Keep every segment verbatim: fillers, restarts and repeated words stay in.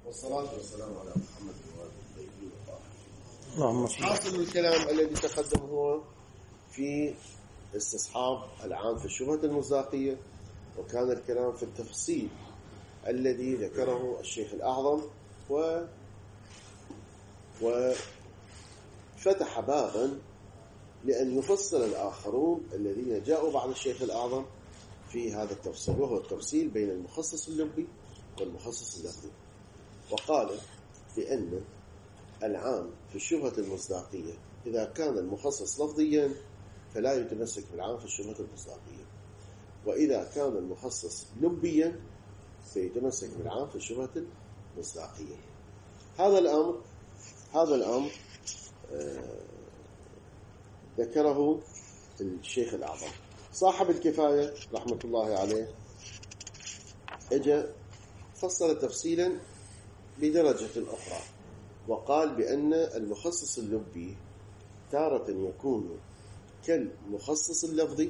والصلاة والسلام على محمد وآله الطيبين الطاهرين. اللهم صل. حاصل الكلام الذي تقدم هو في استصحاب العام في الشبهة المصداقية، وكان الكلام في التفصيل الذي ذكره الشيخ الأعظم و وفتح بابا لأن يفصل الآخرون الذين جاءوا بعد الشيخ الأعظم في هذا التفصيل، وهو التفصيل بين المخصص اللفظي والمخصص اللفظي. وقال بأن العام في الشبهة المصداقية إذا كان المخصص لفظيا فلا يتمسك بالعام في الشبهة المصداقية، وإذا كان المخصص لبيا سيتمسك بالعام في الشبهة المصداقية. هذا الأمر هذا الأمر آه ذكره الشيخ الأعظم. صاحب الكفاية رحمة الله عليه اجى فصل تفصيلا بدرجة أخرى، وقال بأن المخصص اللبي تارة يكون كالمخصص اللفظي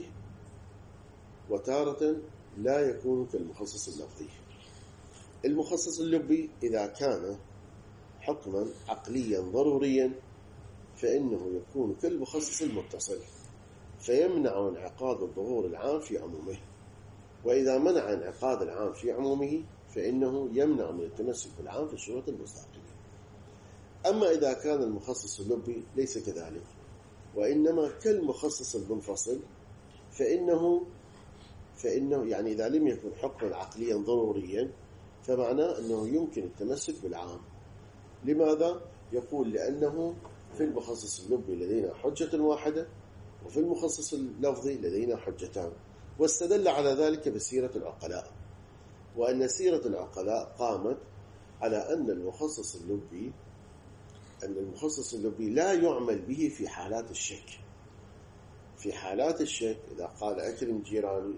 وتارة لا يكون كالمخصص اللفظي. المخصص اللبي إذا كان حكما عقليا ضروريا فإنه يكون كالمخصص المتصل، فيمنع انعقاد الظهور العام في عمومه، وإذا منع انعقاد العام في عمومه فإنه يمنع من التمسك بالعام في الشبهة المصداقية. أما إذا كان المخصص اللبي ليس كذلك، وإنما كالمخصص المنفصل، فإنه فإنه يعني إذا لم يكن حكما عقليا ضروريا فمعناه أنه يمكن التمسك بالعام. لماذا؟ يقول لأنه في المخصص اللبي لدينا حجة واحدة، وفي المخصص اللفظي لدينا حجتان. واستدل على ذلك بسيرة العقلاء، وأن سيرة العقلاء قامت على أن المخصص اللبي أن المخصص اللبي لا يعمل به في حالات الشك. في حالات الشك إذا قال أكرم جيراني،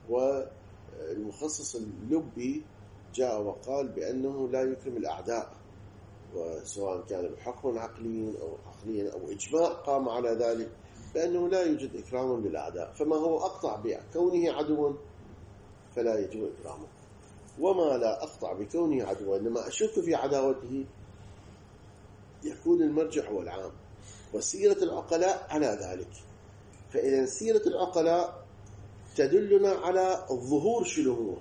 والمخصص اللبي جاء وقال بأنه لا يكرم الأعداء، وسواء كان بحكم عقلي أو عقليا أو إجماع قام على ذلك بأنه لا يوجد إكرام للأعداء، فما هو أقطع بكونه عدوا فلا يجب إكرامه، وما لا أقطع بكونه عدوا إنما أشك في عداوته يكون المرجع هو العام. وسيرة العقلاء على ذلك. فإذا سيرة العقلاء تدلنا على الظهور. شنو هو؟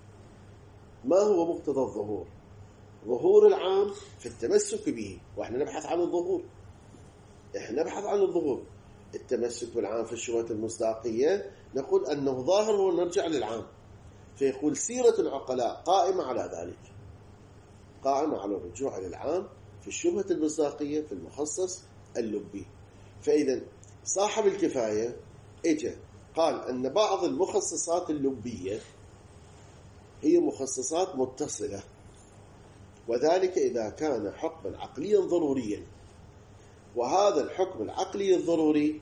ما هو مقتضى الظهور؟ ظهور العام في التمسك به، وإحنا نبحث عن الظهور إحنا نبحث عن الظهور التمسك بالعام في الشبهة المصداقية نقول أنه ظاهر هو نرجع للعام. فيقول سيرة العقلاء قائمة على ذلك، قائمة على الرجوع للعام في الشبهة المصداقية في المخصص اللبي. فإذا صاحب الكفاية اجى قال أن بعض المخصصات اللبية هي مخصصات متصلة، وذلك إذا كان حكما عقليا ضروريا، وهذا الحكم العقلي الضروري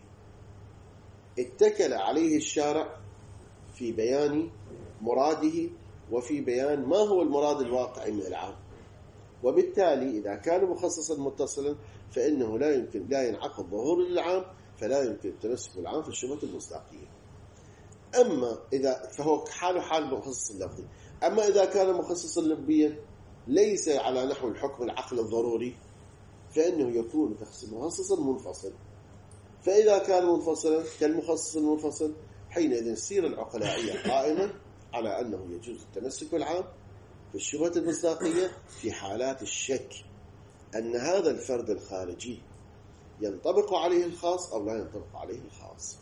اتكل عليه الشارع في بيان مراده وفي بيان ما هو المراد الواقعي من العام. وبالتالي إذا كان مخصصا متصلا فإنه لا يمكن لا ينعقد ظهور للعام، فلا يمكن التمسك بالعام في الشبهة المصداقية. أما إذا فهو حاله حال المخصص اللفظي. أما إذا كان مخصصا لبيا ليس على نحو الحكم العقل الضروري فإنه يكون مخصصا منفصل. فإذا كان منفصلا كالمخصص المنفصل حينئذ السيرة العقلائية قائمة على أنه يجوز التمسك بالعام في الشبهة المصداقية في حالات الشك أن هذا الفرد الخارجي ينطبق عليه الخاص أو لا ينطبق عليه الخاص.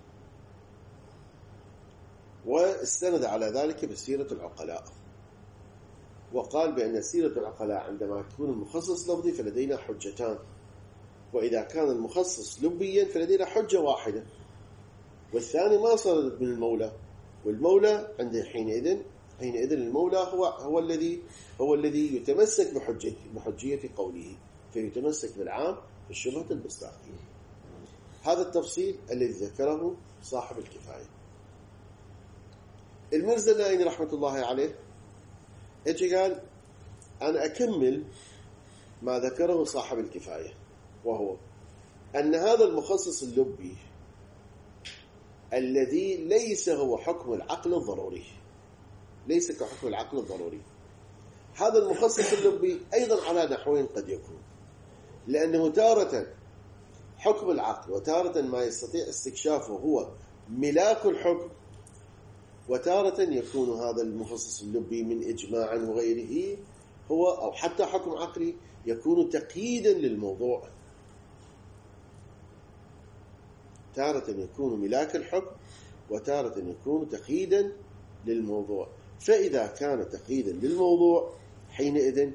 واستند على ذلك بسيرة العقلاء، وقال بأن سيرة العقلاء عندما يكون المخصص لفظي فلدينا حجتان، وإذا كان المخصص لبيا فلدينا حجة واحدة، والثاني ما صدر من المولى، والمولى عند حينئذ حينئذ المولى هو هو الذي هو الذي يتمسك بحجية بحجية قوله، فيتمسك بالعام في الشبهة المصداقية. هذا التفصيل الذي ذكره صاحب الكفاية. المرزنائي رحمة الله عليه اجي قال أنا أكمل ما ذكره صاحب الكفاية، وهو أن هذا المخصص اللبي الذي ليس هو حكم العقل الضروري، ليس كحكم العقل الضروري، هذا المخصص اللبي أيضا على نحوين قد يكون، لأنه تارة حكم العقل وتارة ما يستطيع استكشافه هو ملاك الحكم، وتارة يكون هذا المخصص اللبي من إجماع وغيره هو أو حتى حكم عقلي يكون تقييدا للموضوع. تارة يكون ملاك الحكم وتارة يكون تقييدا للموضوع. فإذا كان تقييدا للموضوع حينئذ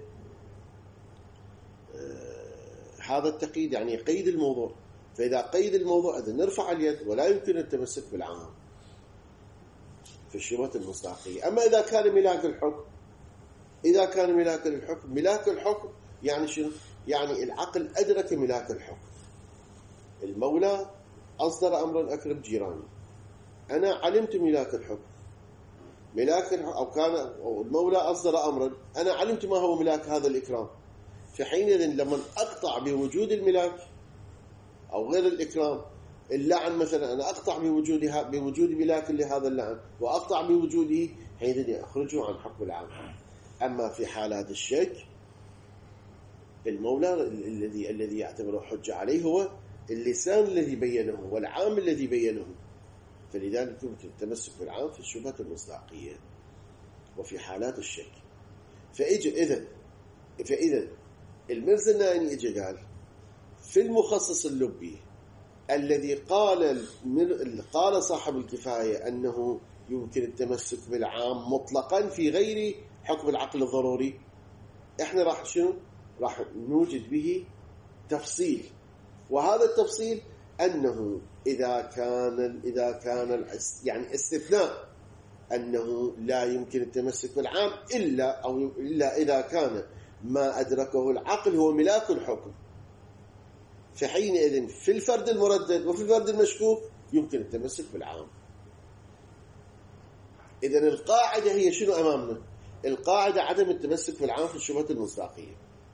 آه هذا التقييد يعني قيد الموضوع، فإذا قيد الموضوع إذن نرفع اليد ولا يمكن التمسك بالعام في الشبهة المصداقية. أما إذا كان ملاك الحكم، إذا كان ملاك الحكم، ملاك الحكم يعني شنو؟ يعني العقل أدرك ملاك الحكم. المولى أصدر أمرا أكرم جيراني، أنا علمت ملاك الحكم، ملاك الحكم أو كان أو المولى أصدر أمرا أنا علمت ما هو ملاك هذا الإكرام. في حينئذ لما أقطع بوجود الملاك أو غير الإكرام، اللعن مثلا أنا أقطع بوجودها بوجود ملاك لهذا اللعن وأقطع بوجوده، حينئذ أخرجه عن حكم العام. أما في حالات الشك المولى الذي الذي يعتبره حجة عليه هو اللسان الذي بينه والعام الذي بينه، فلذلك يمكن التمسك بالعام في الشبهة المصداقية وفي حالات الشك. فإجا إذن فإذا المرزا النائني إجا قال في المخصص اللبي الذي قال قال صاحب الكفاية أنه يمكن التمسك بالعام مطلقا في غير حكم العقل الضروري، إحنا راح شنو راح نوجد به تفصيل، وهذا التفصيل أنه إذا كان إذا كان يعني استثناء أنه لا يمكن التمسك بالعام إلا أو إلا إذا كان ما أدركه العقل هو ملاك الحكم، فحينئذ في الفرد المردد وفي الفرد المشكوك يمكن التمسك بالعام. إذن القاعدة هي شنو أمامنا؟ القاعدة عدم التمسك بالعام في الشبهة المصداقية.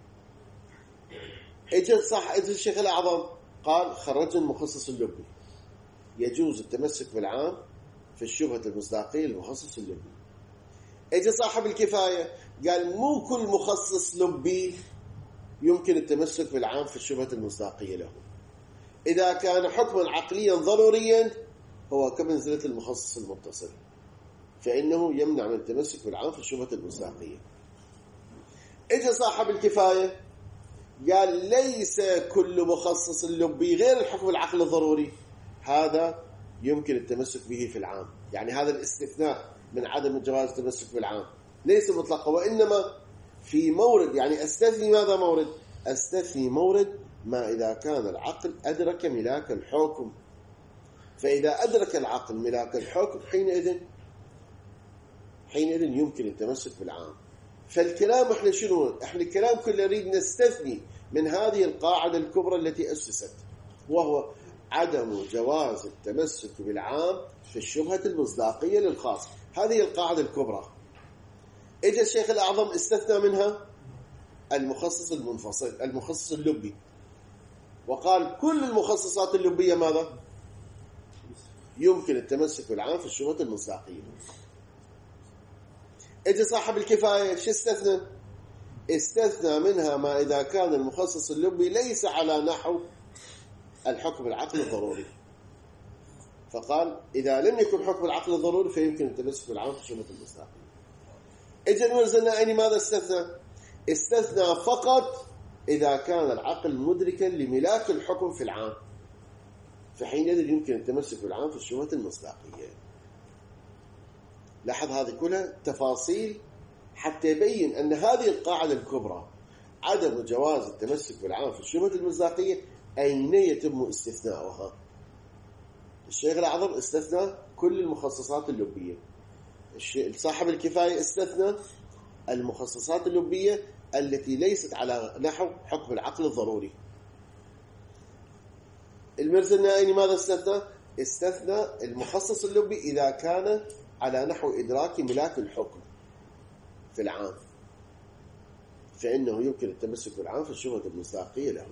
إجا صح إجا الشيخ الأعظم قال خرج المخصص اللبي، يجوز التمسك بالعام في الشبهة المصداقية المخصص اللبي. إجا صاحب الكفاية قال مو كل مخصص لبي يمكن التمسك بالعام في الشبهة المصداقية له، إذا كان حكما عقليا ضروريا هو كمنزلة المخصص المتصل فإنه يمنع من التمسك بالعام في الشبهة المصداقية. إجا صاحب الكفاية قال ليس كل مخصص لبي غير الحكم العقل الضروري هذا يمكن التمسك به في العام، يعني هذا الاستثناء من عدم جواز التمسك بالعام ليس مطلقا، وإنما في مورد، يعني أستثني ماذا مورد؟ أستثني مورد ما إذا كان العقل أدرك ملاك الحكم، فإذا أدرك العقل ملاك الحكم حينئذ حينئذ يمكن التمسك بالعام. فالكلام احنا شنو؟ احنا الكلام كله نريد نستثني من هذه القاعدة الكبرى التي أسست، وهو عدم جواز التمسك بالعام في الشبهة المصداقية للخاص. هذه القاعدة الكبرى. اجى الشيخ الأعظم استثنى منها المخصص المنفصل المخصص اللبي، وقال كل المخصصات اللبية ماذا؟ يمكن التمسك بالعام في الشبهة المصداقية. اجى صاحب الكفاية شو استثنى؟ استثنى منها ما إذا كان المخصص اللبي ليس على نحو الحكم العقل الضروري، فقال إذا لم يكن حكم العقل الضروري فيمكن التمسك بالعام في الشبهة المصداقية. اجى المرزا النائني ماذا استثنى؟ استثنى فقط إذا كان العقل مدركا لملاك الحكم في العام، فحينئذ يمكن التمسك بالعام في الشبهة المصداقية. لاحظ هذه كلها تفاصيل حتى يبين أن هذه القاعدة الكبرى عدم جواز التمسك بالعام في الشبهة المصداقية أين يتم استثناؤها. الشيخ الأعظم استثنى كل المخصصات اللبية، صاحب الكفاية استثنى المخصصات اللبية التي ليست على نحو حكم العقل الضروري. المرزا النائني ماذا استثنى؟ استثنى المخصص اللبي إذا كان على نحو إدراك ملاك الحكم في العام، فإنه يمكن التمسك بالعام في الشبهة المصداقية له.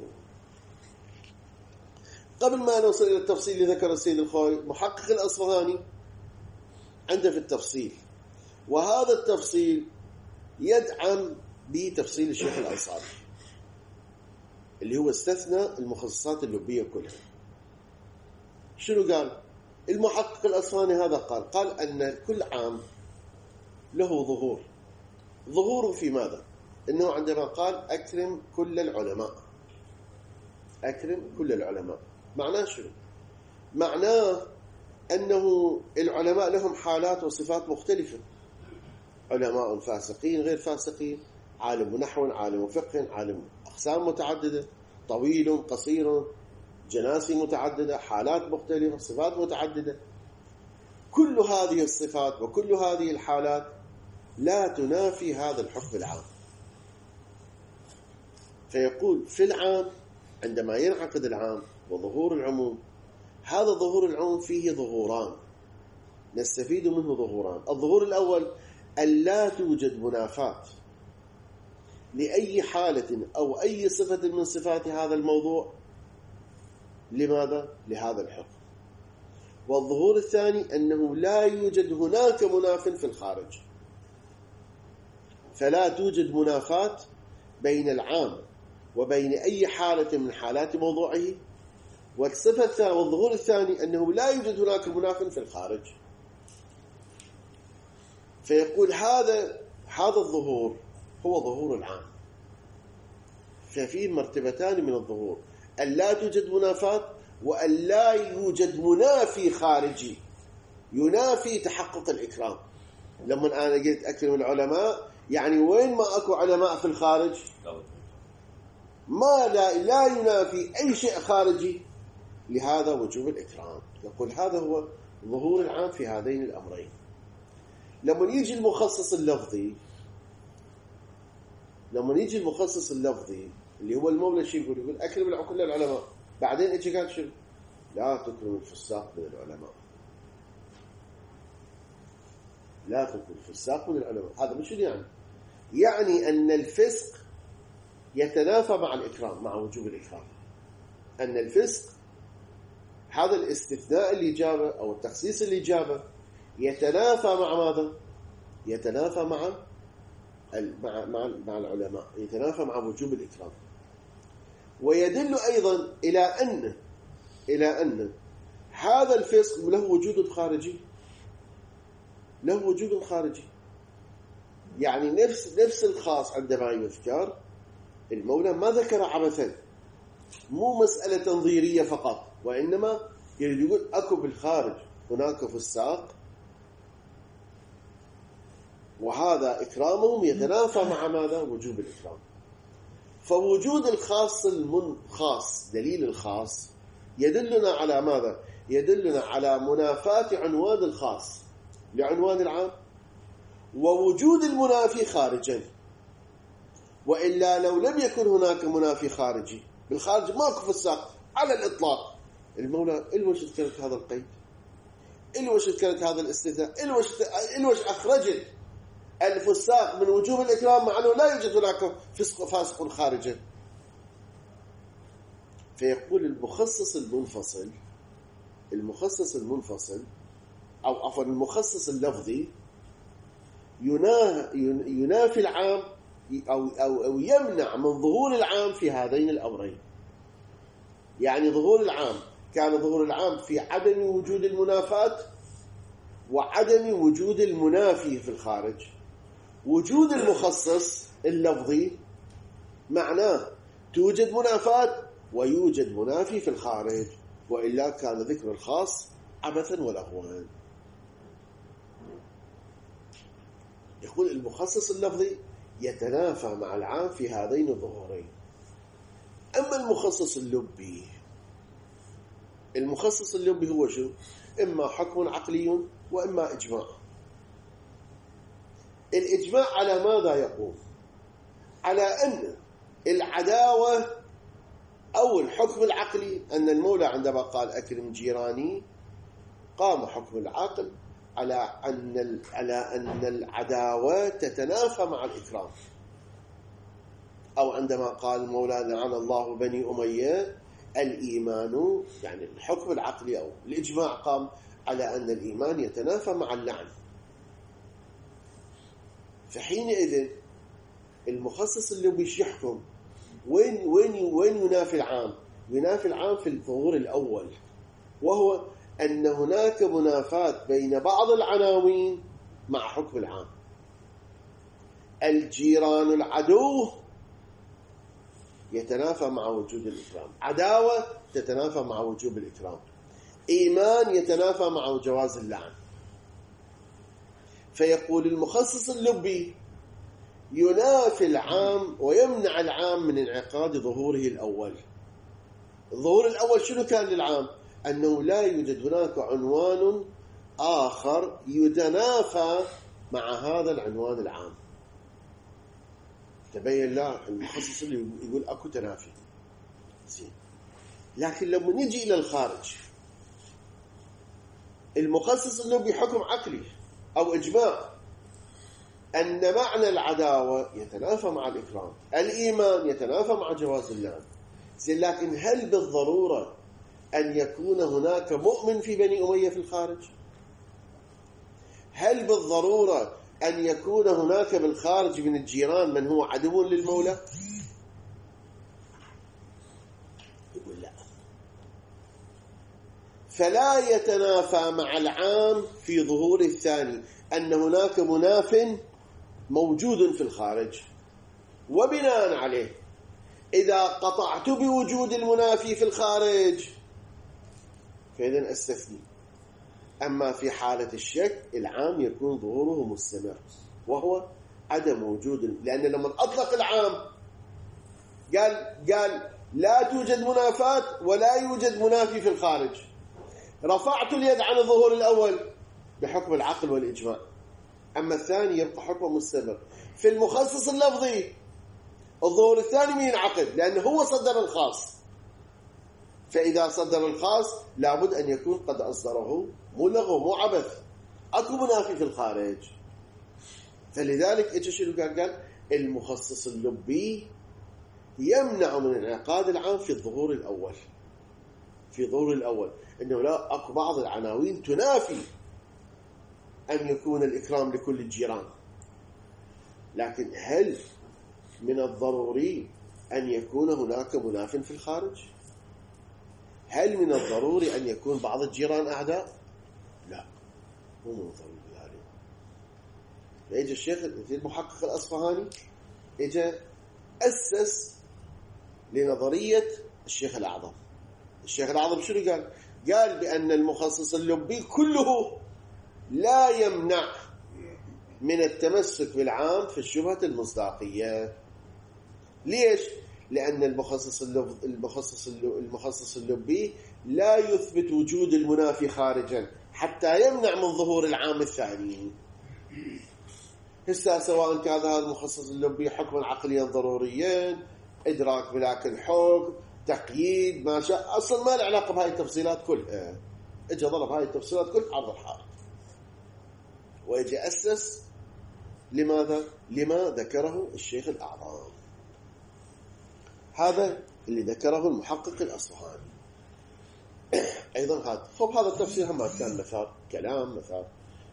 قبل ما نوصل إلى التفصيل اللي ذكر السيد الخوي، محقق الأصفهاني عنده في التفصيل، وهذا التفصيل يدعم بتفصيل الشيخ الأنصاري اللي هو استثنى المخصصات اللبية كلها. شنو قال؟ المحقق الأصفهاني هذا قال قال أن كل عام له ظهور. ظهوره في ماذا؟ إنه عندما قال أكرم كل العلماء، أكرم كل العلماء، معناه شنو؟ معناه أنه العلماء لهم حالات وصفات مختلفة، علماء فاسقين غير فاسقين، عالم نحو عالم فقه، عالم أقسام متعددة، طويل قصير، جناسي متعددة، حالات مختلفة، صفات متعددة. كل هذه الصفات وكل هذه الحالات لا تنافي هذا الحكم العام. فيقول في العام عندما ينعقد العام وظهور العموم، هذا ظهور العموم فيه ظهوران نستفيد منه ظهوران. الظهور الأول أن لا توجد منافاة لأي حالة أو أي صفة من صفات هذا الموضوع لماذا؟ لهذا الحكم. والظهور الثاني أنه لا يوجد هناك مناف في الخارج، فلا توجد منافاة بين العام وبين أي حالة من حالات موضوعه. والصفة الثانية والظهور الثاني أنه لا يوجد هناك مناف في الخارج. فيقول هذا هذا الظهور هو ظهور العام. ففيه مرتبتان من الظهور: أن لا توجد منافاة، وأن لا يوجد منافي خارجي ينافي تحقق الإكرام. لما أنا قلت أكرم العلماء يعني وين ما أكو علماء في الخارج ما لا, لا ينافي أي شيء خارجي، لهذا وجوب الإكرام. يقول هذا هو ظهور العام في هذين الأمرين. لما يجي المخصص اللفظي لما يجي المخصص اللفظي اللي هو المولى شيء يقول يقول أكرم كل العلماء، بعدين إيش قال شنو؟ لا تكرم الفساق من العلماء، لا تكرم الفساق من العلماء. هذا مش يعني يعني أن الفسق يتنافى مع الإكرام، مع وجوب الإكرام. أن الفسق هذا الاستثناء اللي جابه أو التخصيص اللي جابه يتنافى مع ماذا؟ يتنافى مع مع مع, مع العلماء، يتنافى مع وجوب الإكرام. ويدل أيضا إلى أن إلى أن هذا الفسق له وجود خارجي، له وجود خارجي. يعني نفس نفس الخاص عندما يذكر المولى ما ذكر عبثا، مو مسألة تنظيرية فقط، وإنما يريد يقول أكو بالخارج هناك فساق، وهذا إكرامهم يتنافى مع ماذا؟ وجوب الإكرام. فوجود الخاص المنخاص، دليل الخاص، يدلنا على ماذا؟ يدلنا على منافاة عنوان الخاص لعنوان العام، ووجود المنافي خارجا. وإلا لو لم يكن هناك منافي خارجي، بالخارج ماكو فساق على الإطلاق، المولى إلوش ذكرت هذا القيد؟ إلوش ذكرت هذا الاستثناء؟ إلوش إلوش أخرجت الفساق من وجوب الإكرام مع أنه لا يوجد هناك فسق فاسق خارجا؟ فيقول المخصص المنفصل المخصص المنفصل أو عفوا المخصص اللفظي ينافي العام أو, أو, أو يمنع من ظهور العام في هذين الأمرين. يعني ظهور العام كان ظهور العام في عدم وجود المنافاة وعدم وجود المنافي في الخارج. وجود المخصص اللفظي معناه توجد منافاة ويوجد منافي في الخارج، وإلا كان ذكر الخاص عبثا ولغوا. يقول المخصص اللفظي يتنافى مع العام في هذين الظهورين. أما المخصص اللبي، المخصص اللبي هو شو؟ إما حكم عقلي وإما إجماع. الإجماع على ماذا يقول؟ على أن العداوة أو الحكم العقلي، أن المولى عندما قال أكرم جيراني قام حكم العقل على أن على أن العداوة تتنافى مع الإكرام. أو عندما قال المولى لعن الله بني أمية، الإيمان يعني الحكم العقلي أو الإجماع قام على أن الإيمان يتنافى مع اللعن. فحينئذ المخصص اللبي ايش يحكم؟ وين وين وين ينافي العام؟ ينافي العام في الظهور الأول، وهو أن هناك منافاة بين بعض العناوين مع حكم العام. الجيران العدو يتنافى مع وجود الإكرام، عداوة تتنافى مع وجوب الإكرام، إيمان يتنافى مع جواز اللعن. فيقول المخصص اللبي ينافي العام ويمنع العام من انعقاد ظهوره الأول. الظهور الأول شنو كان للعام؟ أنه لا يوجد هناك عنوان آخر يتنافى مع هذا العنوان العام. تبين لا المخصص اللي يقول أكو تنافي زين. لكن لما نجي إلى الخارج، المخصص اللي بحكم عقلي أو إجماع أن معنى العداوة يتنافى مع الإكرام، الإيمان يتنافى مع جواز اللعن. زين، لكن هل بالضرورة أن يكون هناك مؤمن في بني أمية في الخارج؟ هل بالضرورة أن يكون هناك بالخارج من الجيران من هو عدو للمولى؟ يقول لا. فلا يتنافى مع العام في ظهور الثاني أن هناك مناف موجود في الخارج، وبناء عليه إذا قطعت بوجود المنافي في الخارج فإذن أستثني. أما في حالة الشك العام يكون ظهوره مستمر، وهو عدم وجود، لأن لما أطلق العام قال قال لا توجد منافات ولا يوجد منافي في الخارج، رفعت اليد عن الظهور الأول بحكم العقل والإجماع، أما الثاني يبقى حكمه مستمر. في المخصص اللفظي الظهور الثاني ما ينعقد لأنه هو صدر الخاص، فإذا صدر الخاص لابد أن يكون قد أصدره، مو لغو مو عبث، أكو منافي في الخارج. فلذلك إيش شنو قال؟ قال المخصص اللبي يمنع من انعقاد العام في الظهور الأول، في ظهور الأول إنه لا أكو بعض العناوين تنافي أن يكون الإكرام لكل الجيران، لكن هل من الضروري أن يكون هناك مناف في الخارج؟ هل من الضروري أن يكون بعض الجيران أعداء؟ لا، مو من الضروري ذلك. فإجا الشيخ المحقق الأصفهاني إجا أسس لنظرية الشيخ الأعظم. الشيخ الأعظم شنو قال؟ قال بأن المخصص اللبي كله لا يمنع من التمسك بالعام في الشبهة المصداقية. ليش؟ لأن المخصص اللب... المخصص اللب... المخصص اللبي لا يثبت وجود المنافي خارجا حتى يمنع من ظهور العام الثاني. هسه سواء كان هذا المخصص اللبي حكما عقليا ضروريا، إدراك ملاك الحكم، تقييد، ما شاء، أصلا ما له علاقة بهاي التفصيلات كلها. إجا ضرب هاي التفصيلات كلها عرض الحائط، وإجا أسس لماذا؟ لما ذكره الشيخ الأعظم. هذا اللي ذكره المحقق الأصفهاني. أيضا هذا خب هذا التفسير هم كان مثار كلام، مثار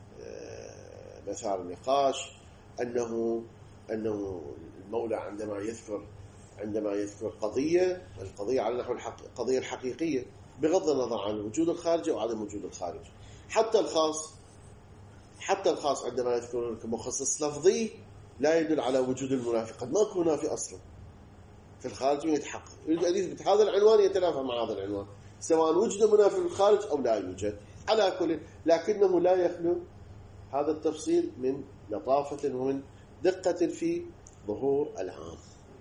مثار نقاش، أنه أنه المولى عندما يذكر عندما يذكر قضية، القضية على نحو القضية الحقيقية بغض النظر عن وجود الخارج أو عدم وجود الخارج. حتى الخاص حتى الخاص عندما يذكر مخصص لفظي لا يدل على وجود المنافي، قد ما يكون منافي أصلا في الخارج يتحقق، يريد أن يثبت هذا العنوان يتنافى مع هذا العنوان، سواء وجد منافي في الخارج أو لا يوجد. على كل، لكنه لا يخلو هذا التفصيل من لطافة ومن دقة في ظهور العام.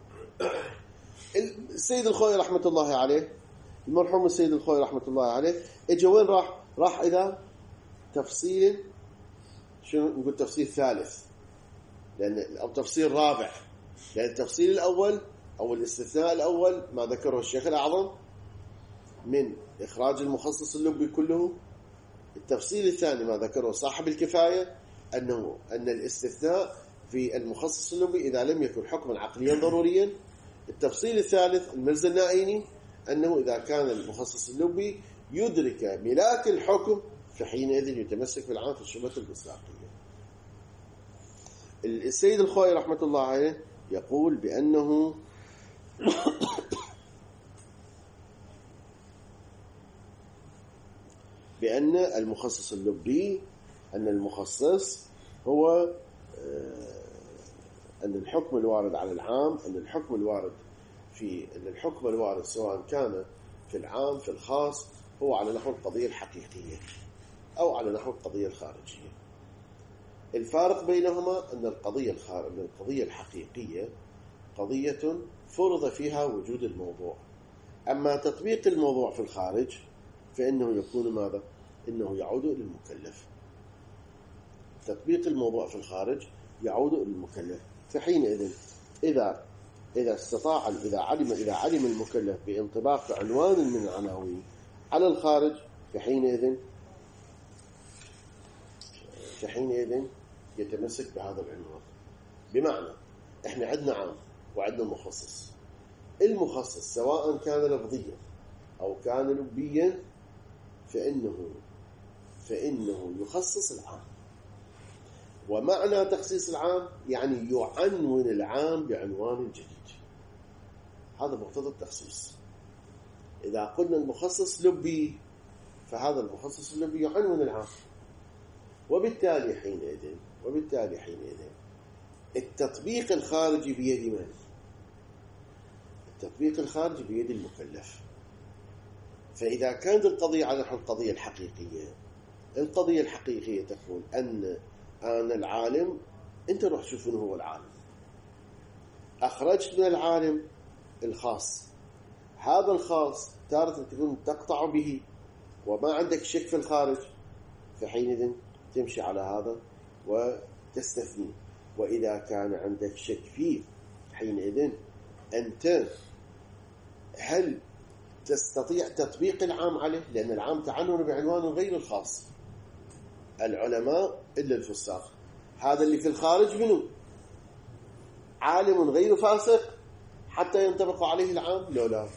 السيد الخوي رحمة الله عليه، المرحوم السيد الخوي رحمة الله عليه، اجا وين راح؟ راح إلى تفصيل، شنو نقول، تفصيل ثالث، لأن أو تفصيل رابع، لأن التفصيل الأول أو الاستثناء الأول ما ذكره الشيخ الأعظم من إخراج المخصص اللبي كله. التفصيل الثاني ما ذكره صاحب الكفاية، أنه أن الاستثناء في المخصص اللبي إذا لم يكن حكما عقليا ضروريا. التفصيل الثالث المرزا النائيني أنه إذا كان المخصص اللبي يدرك ملاك الحكم فحينئذ يتمسك بالعام في الشبهة المصداقية. السيد الخوي رحمة الله عليه يقول بأنه بأن المخصص اللبي أن المخصص هو أن الحكم الوارد على العام أن الحكم الوارد في أن الحكم الوارد سواء كان في العام في الخاص هو على نحو القضية الحقيقية أو على نحو القضية الخارجية. الفارق بينهما أن القضية الخارجية القضية الحقيقية قضية فرض فيها وجود الموضوع، أما تطبيق الموضوع في الخارج فإنه يكون ماذا؟ إنه يعود إلى المكلف. تطبيق الموضوع في الخارج يعود إلى المكلف. فحينئذ إذا إذا استطاع إذا علم إذا علم المكلف بانطباق عنوان من العناوين على الخارج فحينئذ فحينئذ يتمسك بهذا العنوان. بمعنى إحنا عندنا عام وعندنا مخصص. المخصص سواء كان لفظيا أو كان لبيا فإنه فإنه يخصص العام. ومعنى تخصيص العام يعني يعنون العام بعنوان جديد. هذا مقتضى التخصيص. إذا قلنا المخصص لبي فهذا المخصص اللبي يعنون العام، وبالتالي حينئذ وبالتالي حينئذ التطبيق الخارجي بيد من؟ التطبيق الخارجي بيد المكلف. فإذا كانت القضية على نحو القضية الحقيقية، القضية الحقيقية تقول أن أنا العالم، أنت روح شوف من هو العالم. أخرجت من العالم الخاص، هذا الخاص تارة تكون تقطع به وما عندك شك في الخارج، فحينئذ تمشي على هذا وتستثني. وإذا كان عندك شك فيه حينئذ أنت هل تستطيع تطبيق العام عليه؟ لأن العام تعنون بعنوان غير الخاص. العلماء إلا الفساق، هذا اللي في الخارج منه عالم غير فاسق حتى ينطبق عليه العام؟ لا لا.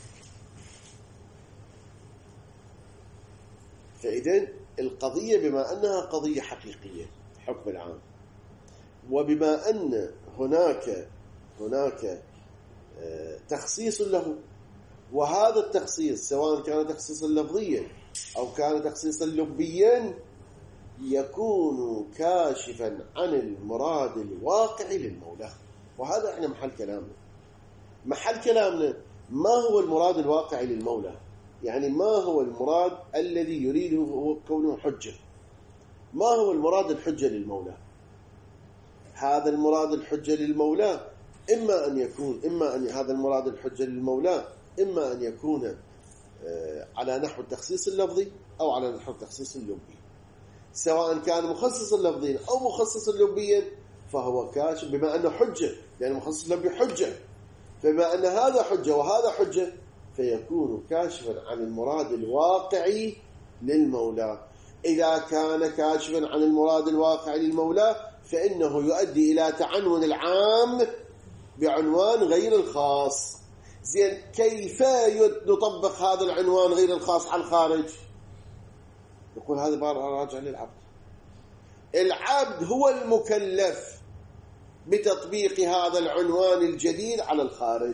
فإذن القضية بما أنها قضية حقيقية حكم العام، وبما أن هناك هناك تخصيص له، وهذا التخصيص سواء كان تخصيصا لفظيا أو كان تخصيصا لبيا يكون كاشفا عن المراد الواقعي للمولى. وهذا احنا محل كلامنا محل كلامنا ما هو المراد الواقعي للمولى؟ يعني ما هو المراد الذي يريده هو كونه حجة؟ ما هو المراد الحجة للمولى؟ هذا المراد الحجة للمولى إما أن يكون إما أن هذا المراد الحجة للمولى إما أن يكون على نحو التخصيص اللفظي أو على نحو التخصيص اللبي. سواء كان مخصصا لفظيا أو مخصصا لبيا فهو كاشف بما أنه حجة، لأن مخصص لبي حجة، فبما أن هذا حجة وهذا حجة فيكون كاشفا عن المراد الواقعي للمولى. إذا كان كاشفا عن المراد الواقعي للمولى فإنه يؤدي إلى تعنون العام بعنوان غير الخاص. زين، كيف نطبق هذا العنوان غير الخاص على الخارج؟ يقول هذا راجع للعبد. العبد هو المكلف بتطبيق هذا العنوان الجديد على الخارج.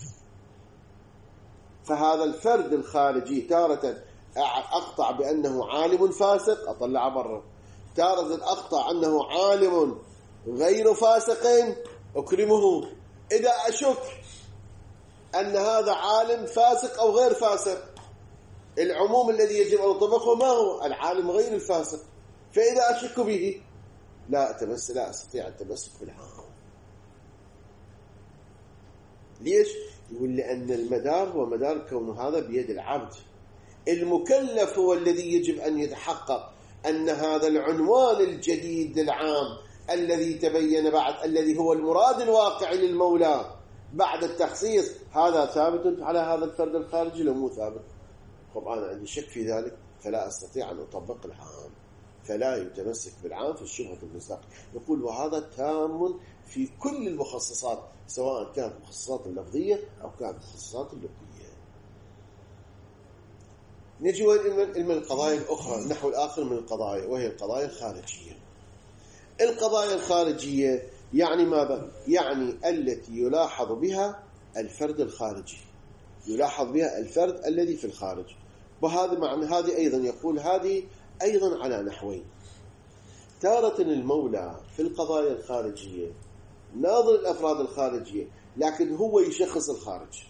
فهذا الفرد الخارجي تارة أقطع بأنه عالم فاسق أطلع برا، تارة أقطع أنه عالم غير فاسق أكرمه. إذا أشك أن هذا عالم فاسق أو غير فاسق، العموم الذي يجب أن نطبقه ما هو؟ العالم غير الفاسق. فإذا أشك به لا أتمس لا أستطيع التمسك بالعام. ليش؟ يقول لأن المدار هو مدار كون هذا بيد العبد. المكلف هو الذي يجب أن يتحقق أن هذا العنوان الجديد للعام الذي تبين بعد الذي هو المراد الواقعي للمولى بعد التخصيص هذا ثابت على هذا الفرد الخارجي لو مو ثابت. طب أنا عندي شك في ذلك فلا أستطيع أن أطبق العام، فلا يتمسك بالعام في الشبهة المصداق. يقول وهذا تام في كل المخصصات سواء كانت مخصصات اللفظية أو كانت مخصصات اللبية. نجي من القضايا الأخرى نحو الآخر من القضايا وهي القضايا الخارجية. القضايا الخارجية يعني ماذا؟ يعني التي يلاحظ بها الفرد الخارجي، يلاحظ بها الفرد الذي في الخارج. وهذا معنى هذه أيضا يقول هذه أيضا على نحوين. تارة المولى في القضايا الخارجية ناظر الأفراد الخارجية، لكن هو يشخص الخارج.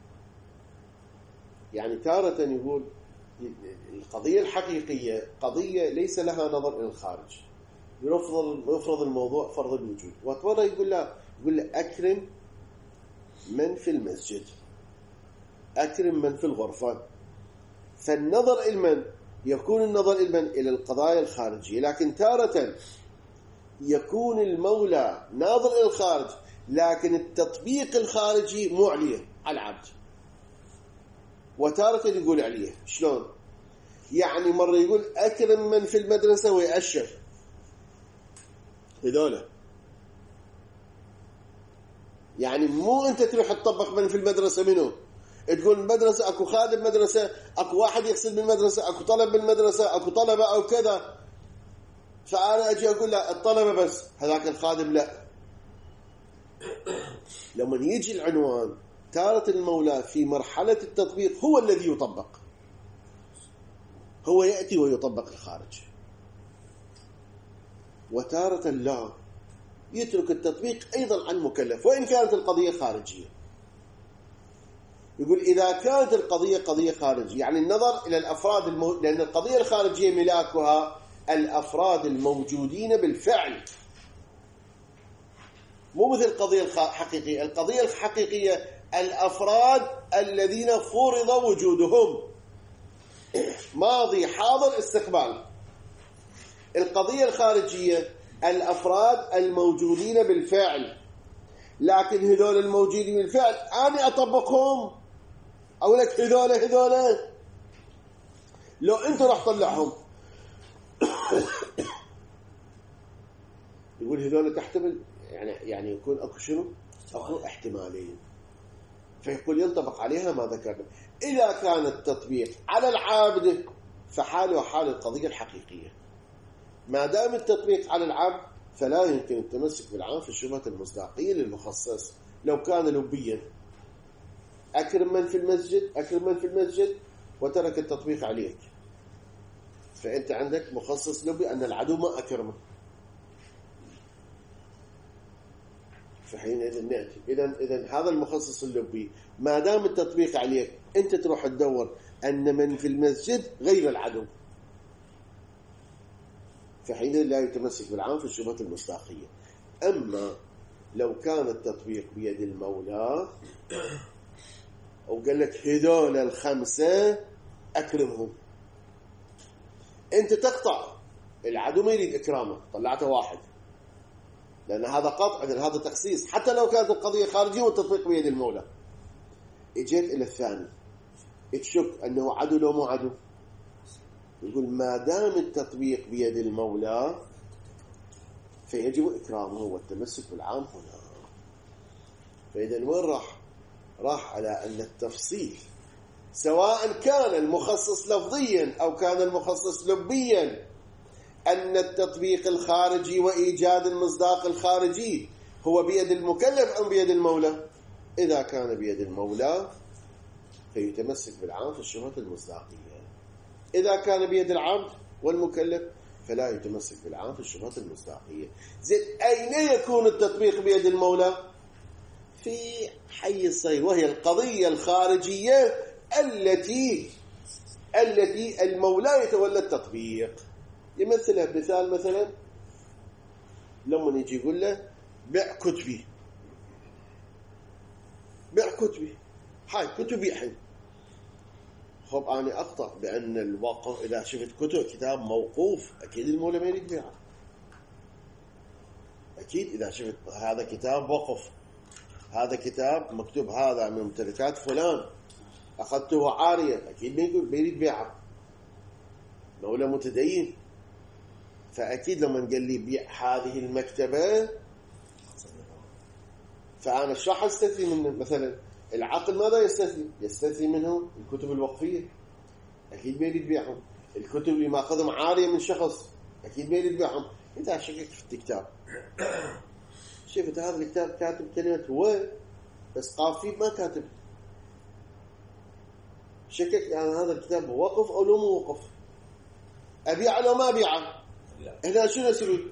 يعني تارة يقول القضية الحقيقية قضية ليس لها نظر إلى الخارج، يفرض يفرض الموضوع فرض الوجود. وتورى يقول له يقول له أكرم من في المسجد، أكرم من في الغرفة. فالنظر إلمن يكون النظر إلمن إلى القضايا الخارجية، لكن تارة يكون المولى ناظر إلى الخارج، لكن التطبيق الخارجي مو عليه على العبد. وتارة يقول عليه شلون؟ يعني مرة يقول أكرم من في المدرسة ويأشر هذولا، يعني مو أنت تروح تطبق من في المدرسة منه، تقول المدرسة أكو خادم مدرسة، أكو واحد يغسل بالمدرسة، أكو طلب بالمدرسة، أكو طلبة أو كذا، فأنا أجي أقول لا الطلبة بس، هذاك الخادم لا. لما يجي العنوان تارة المولى في مرحلة التطبيق هو الذي يطبق، هو يأتي ويطبق الخارج. وتارة لا، يترك التطبيق أيضا عن المكلف وإن كانت القضية خارجية. يقول إذا كانت القضية قضية خارجية، يعني النظر إلى الأفراد المو... لأن القضية الخارجية ملاكها الأفراد الموجودين بالفعل، مو مثل القضية الحقيقية. القضية الحقيقية الأفراد الذين فرض وجودهم، ماضي حاضر استقبال. القضية الخارجية الأفراد الموجودين بالفعل، لكن هذول الموجودين بالفعل أنا أطبقهم، أقول لك هذول هذول لو أنت راح طلعهم يقول هذول تحتمل، يعني يعني يكون أكو شنو؟ أكو احتمالين، فيقول ينطبق عليها ما ذكرنا. إذا كان التطبيق على العابد فحاله حال القضية الحقيقية. ما دام التطبيق على العبد فلا يمكن التمسك بالعام في الشبهة المصداقية للمخصص. لو كان لبيا أكرم من في المسجد، أكرم من في المسجد وترك التطبيق عليك، فأنت عندك مخصص لبي أن العدو ما أكرمه، فحينئذ نأتي إذن إذن هذا المخصص اللبي ما دام التطبيق عليك أنت تروح تدور أن من في المسجد غير العدو، فحينئذ لا يتمسك بالعام في الشبهة المصداقية. أما لو كان التطبيق بيد المولى أو قال لك هذول الخمسة أكرمهم، أنت تقطع، العدو ما يريد إكرامه، طلعته واحد، لأن هذا قطع، هذا تخصيص. حتى لو كانت القضية خارجية والتطبيق بيد المولى، اجيت إلى الثاني تشك أنه عدو لو مو عدو، يقول ما دام التطبيق بيد المولى فيجب إكرامه والتمسك بالعام هنا. فإذا وين راح؟ راح على أن التفصيل سواء كان المخصص لفظيا أو كان المخصص لبيا، أن التطبيق الخارجي وإيجاد المصداق الخارجي هو بيد المكلف أم بيد المولى. إذا كان بيد المولى فيتمسك بالعام في الشبهة المصداقية، إذا كان بيد العبد والمكلف فلا يتمسك بالعام في الشبهة المصداقية. زين أين يكون التطبيق بيد المولى؟ في حي الصير، وهي القضية الخارجية التي التي المولى يتولى التطبيق. يمثلها بمثال، مثلا لما يجي يقول له بيع كتبي، بيع كتبي، هاي كتبي الحين. خب أنا أقطع بأن الوقف، إذا شفت كتب كتاب موقوف أكيد المولى ما يريد بيعه، أكيد إذا شفت هذا كتاب وقف، هذا كتاب مكتوب هذا من ممتلكات فلان أخذته عارية، أكيد ما يقول ما يريد بيعه، مولى متدين. فأكيد لما قال لي بيع هذه المكتبة فأنا ايش راح استثني منه؟ مثلا العقل ماذا يستثني؟ يستثني منه الكتب الوقفية، أكيد ما يريد بيعهم. الكتب اللي ماخذهم عارية من شخص أكيد ما يريد بيعهم. إذا شككت في الكتاب شفت هذا الكتاب كاتب كلمة و بس قاف فيه ما كاتب، شكك يعني هذا الكتاب وقف أو لو مو وقف، أبيعه لو ما أبيعه. هنا شو نسوي؟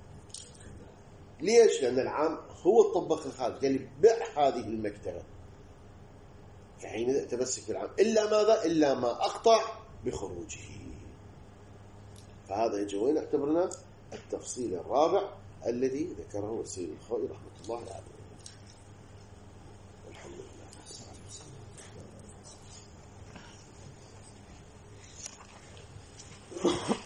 ليش؟ لأن العام هو الطبق الخارج قال لي بيع هذه المكتبة، فحين تمسك بالعام إلا ماذا؟ إلا ما أقطع بخروجه. فهذا يجي وين اعتبرنا التفصيل الرابع الذي ذكره السيد الخوئي رحمة الله عليه. الحمد لله.